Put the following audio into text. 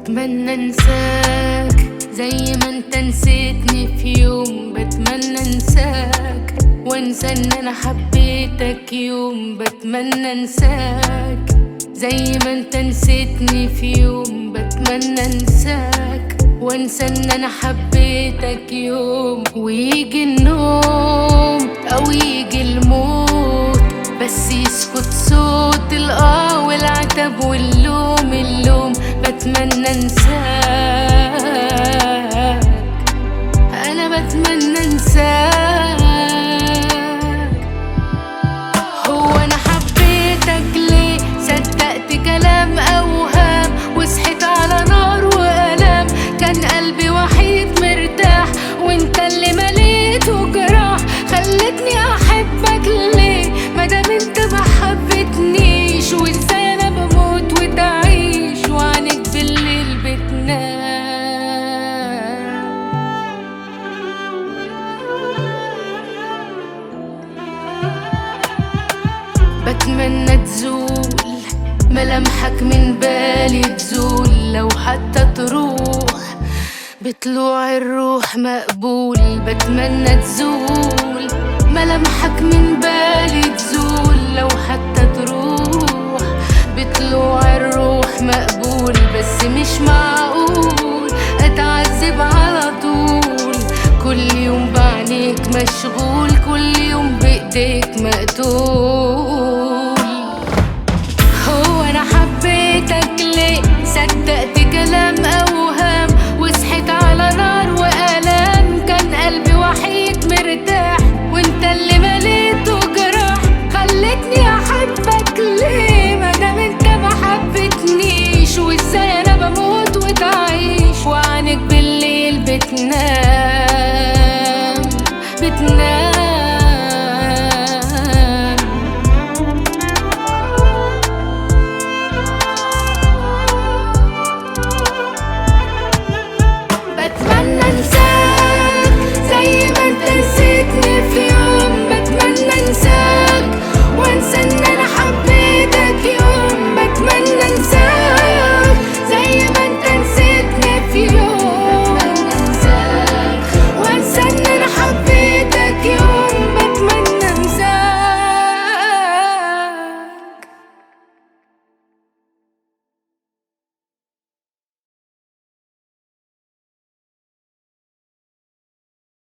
بتمنى انساك زي ما انت نسيتني في يوم. بتمنى انساك وانسى ان انا حبيتك يوم. بتمنى انساك زي ما انت نسيتني في يوم. بتمنى انساك وانسى ان انا حبيتك يوم. ويجي النوم او يجي الموت بس يسكت صوت الآه والعتب واللوم اللوم. بتمنى انساك، انا بتمنى انساك. هو انا حبيتك ليه؟ صدقت كلام اوهام وصحيت على نار والام. كان قلبي وحيد مرتاح وانت اللي مليته جراح. خلتني احبك ليه مادام انت ما حبتنيش؟ وازاي انا بموت وتعيش وعنك بالليل بتنام؟ بتمنى تزول ملامحك من بالي، تزول لو حتى تروح بطلوع الروح مقبول. بتمنى تزول ملامحك من بالي، تزول لو حتى تروح بطلوع الروح مقبول. بس مش معقول اتعذب على طول، كل يوم بعينيك مشغول، كل يوم بايديك مقتول.